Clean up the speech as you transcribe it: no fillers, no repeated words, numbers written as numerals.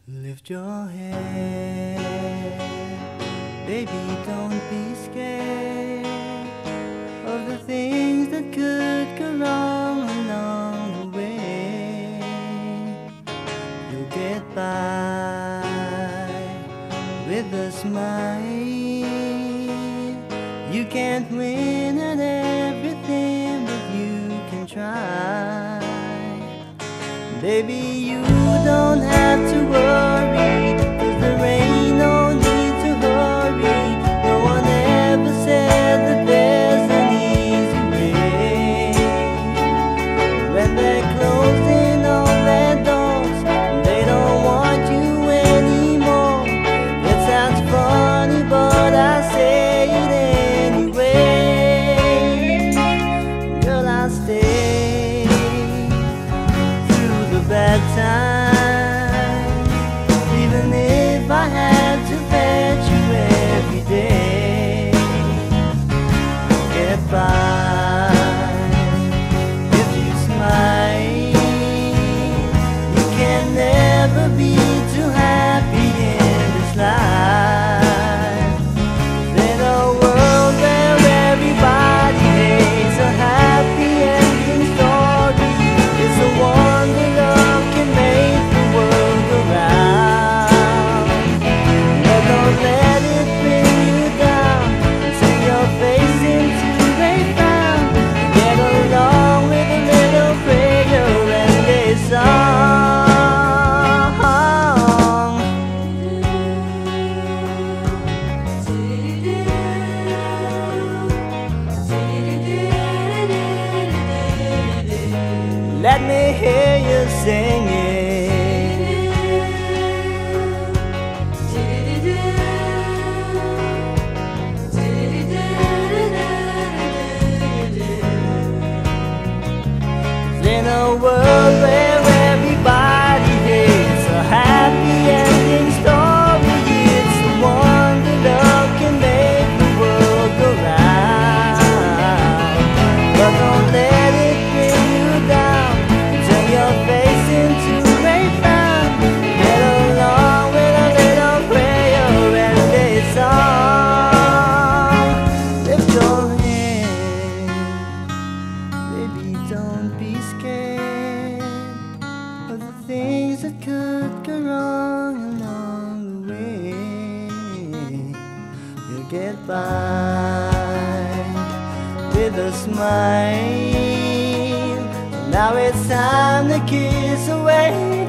Lift your head, baby, don't be scared of the things that could go wrong along the way. You'll get by with a smile. You can't win at everything, but you can try. Baby, you don't have to worry, 'cause there ain't no need to hurry. No one ever said that there's an easy way. When they're closing all their doors, they don't want you anymore. It sounds funny, but I say it anyway. Girl, I'll stay through the bad times, even if I had to fetch you every day. Get by if you smile. You can never be too happy in this life. In a world where everybody hates a happy ending story, it's a wonder love can make the world go round. But don't let it bring you down. Turn your face into a frown. Get along with a little prayer and a song. Let me hear you sing it. In a world where everybody hates a happy ending story, it's the one that love can make the world go round. But don't let it bring you down. Turn your face into a frown. Get along with a little prayer and a song. Lift your head, baby, don't be scared of the things that could go wrong along the way. You'll get by with a smile. Now it's time to kiss away